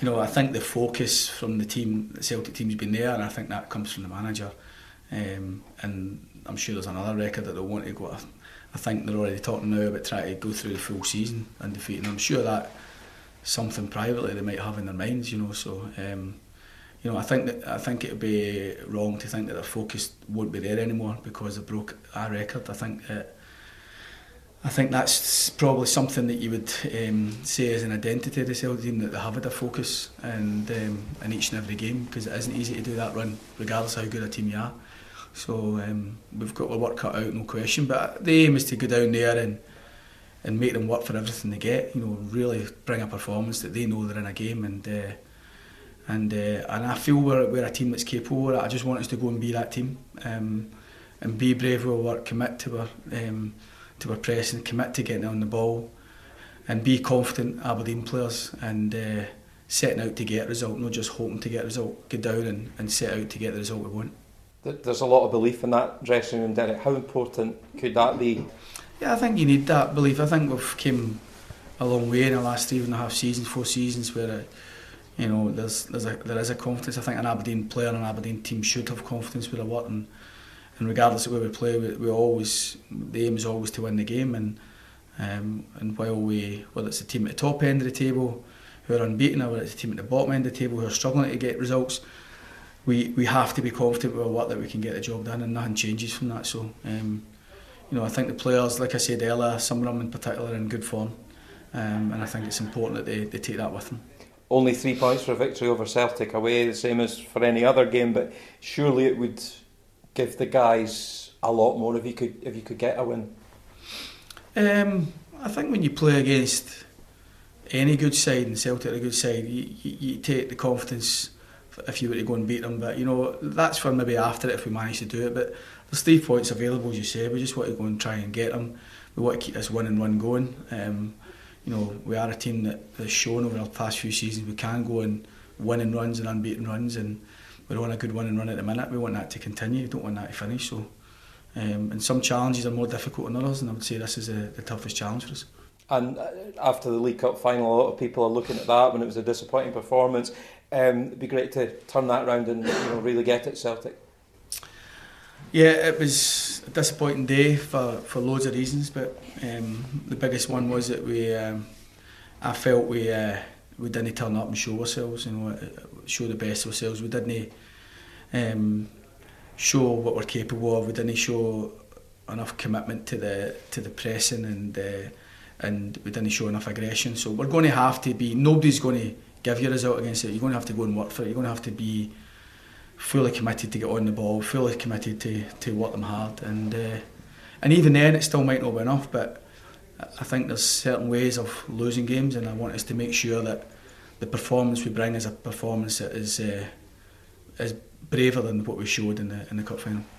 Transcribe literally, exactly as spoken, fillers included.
you know, I think the focus from the team, the Celtic team's been there, and I think that comes from the manager. Um, and I'm sure there's another record that they'll want to go. I think they're already talking now about trying to go through the full season undefeated. And I'm sure that something privately they might have in their minds, you know. So, um, you know, I think that I think it'd be wrong to think that their focus won't be there anymore because they broke our record. I think that. I think that's probably something that you would um, say as an identity of the Celtic team, that they have had a focus and um, in each and every game, because it isn't easy to do that run regardless of how good a team you are. So um, we've got our work cut out, no question, but the aim is to go down there and and make them work for everything they get, you know, really bring a performance that they know they're in a game, and uh, and uh, and I feel we're, we're a team that's capable of it. I just want us to go and be that team, um, and be brave with our work, commit to our um, to our pressing, commit to getting on the ball, and be confident Aberdeen players, and uh, setting out to get a result, not just hoping to get a result. Go down and, and set out to get the result we want. There's a lot of belief in that dressing room, Derek. How important could that be? Yeah, I think you need that belief. I think we've came a long way in the last three and a half seasons, four seasons, where uh, you know there's there's a there is a confidence. I think an Aberdeen player and an Aberdeen team should have confidence with their work, and, and regardless of where we play, we, we always the aim is always to win the game. And um, and while we whether it's the team at the top end of the table who are unbeaten, or whether it's the team at the bottom end of the table who are struggling to get results, we we have to be confident with our work that we can get the job done, and nothing changes from that. So. Um, You know, I think the players, like I said earlier, some of them in particular are in good form, um, and I think it's important that they, they take that with them. Only three points for a victory over Celtic away, the same as for any other game, but surely it would give the guys a lot more if you could if you could get a win. Um, I think when you play against any good side, and Celtic are a good side, you, you, you take the confidence if you were to go and beat them. But you know, that's for maybe after it if we manage to do it. But there's three points available, as you say. We just want to go and try and get them. We want to keep this win and run going. Um, you know, we are a team that has shown over the past few seasons we can go and win and runs and unbeaten runs, and we're on a good win and run at the minute. We want that to continue. We don't want that to finish. So, um, and some challenges are more difficult than others, and I would say this is a, the toughest challenge for us. And after the League Cup final, a lot of people are looking at that when it was a disappointing performance. Um, it'd be great to turn that round and you know really get it, Celtic. Yeah, it was a disappointing day for, for loads of reasons, but um, the biggest one was that we, um, I felt we uh, we didn't turn up and show ourselves, you know, show the best of ourselves. We didn't um, show what we're capable of. We didn't show enough commitment to the to the pressing, and uh, and we didn't show enough aggression. So we're going to have to be. Nobody's going to give you a result against it. You're going to have to go and work for it. You're going to have to be fully committed to get on the ball, fully committed to, to work them hard, and uh, and even then it still might not be enough, but I think there's certain ways of losing games, and I want us to make sure that the performance we bring is a performance that is uh, is braver than what we showed in the in the cup final.